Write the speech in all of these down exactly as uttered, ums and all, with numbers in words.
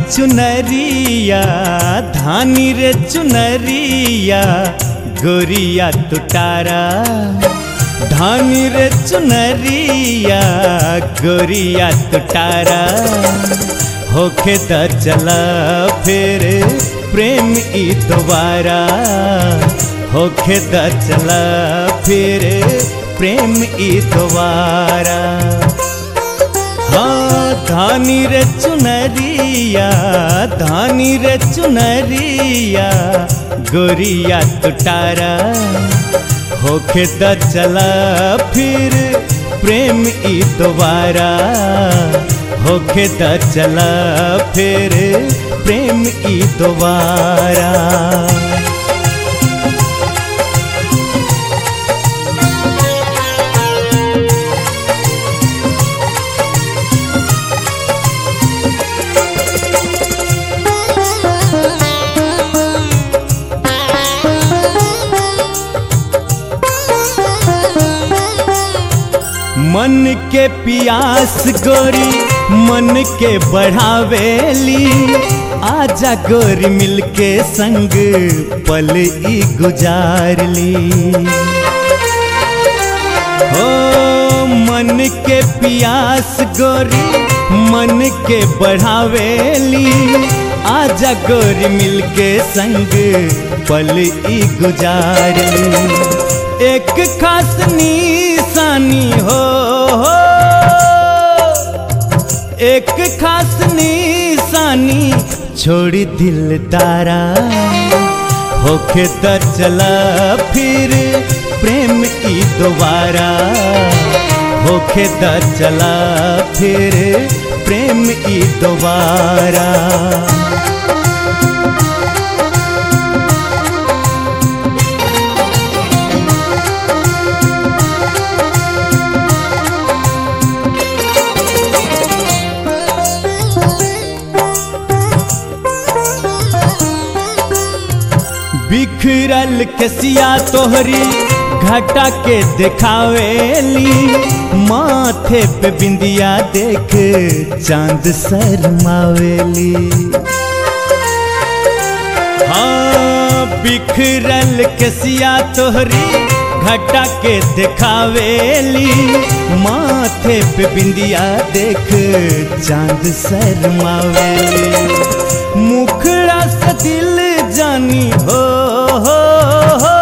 चुनरिया धानी रे चुनरिया गोरिया तुटारा धानी रे चुनरिया गोरिया तुटारा होके द चला फिर प्रेम ई दोबारा होके द चला फिर प्रेम ई दोबारा। हाँ धानी रे चुनरिया धानी रे चुनरिया गोरिया तुटारा होके द चला फिर प्रेम ई दोबारा होके द चला फिर प्रेम ई दोबारा। मन के पियास गोरी मन के बढ़ावेली आजा गोरी मिलके संग पल ई गुजार ली। हो मन के पियास गोरी मन के बढ़ावेली आजा गोरी मिलके संग पल ई गुजार ली। एक खास निशानी हो, हो एक खास निशानी छोड़ी दिल तारा होके द चला फिर प्रेम ई दोबारा होके द चला फिर प्रेम ई दोबारा। बिखरल कसिया तोहरी घटा के दिखावेली माथे पे बिंदिया देख चांद शर्मावेली। हाँ बिखरल कसिया तोहरी घटा के दिखावेली माथे पे बिंदिया देख चांद शर्मावेली। मुखड़ा से दिल जानी हो, हो, हो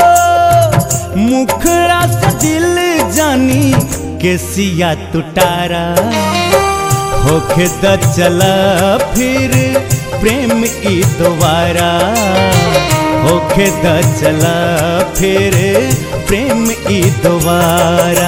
मुखड़ा से दिल जानी केसिया तुटारा होके द चला फिर प्रेम ई दोबारा होके द चला फिर प्रेम ई दोबारा।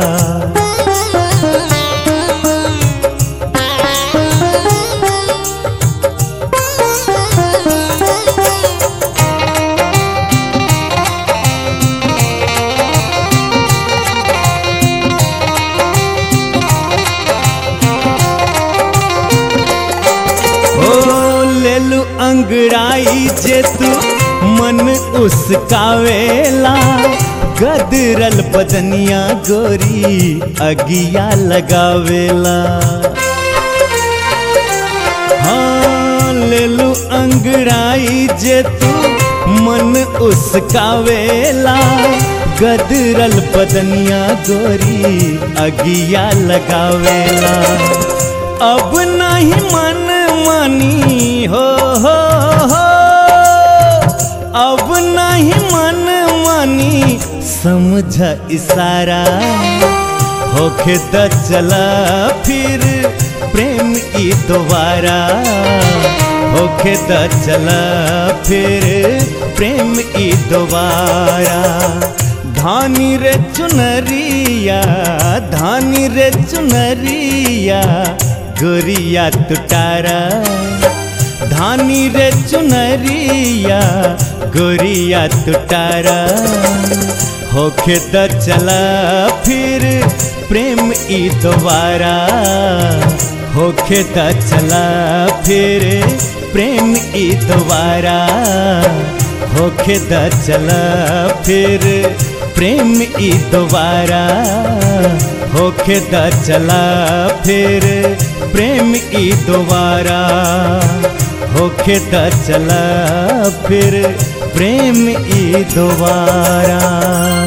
अंगड़ाई जे तू मन उसकावेला गदरल बदनिया गोरी अगिया लगावेला। हाँ लेलू अंगड़ाई जे तू मन उसकावेला गदरल बदनिया गोरी अगिया लगावेला। अब नहीं मन मानी हो, हो, हो अब नहीं मन मानी समझ इशारा होके द चला फिर प्रेम ई दोबारा होके द चला फिर प्रेम ई दोबारा। धानी रे चुनरिया धानी रे चुनरिया गोरिया तुटारा धानी रे चुनरिया गोरिया तुटारा होके द चला फिर प्रेम ई दोबारा होके द चला फिर प्रेम ई दोबारा होके द चला फिर प्रेम ई दोबारा होखे द चला फिर प्रेम ई दोबारा, होखे द चला फिर प्रेम ई दोबारा।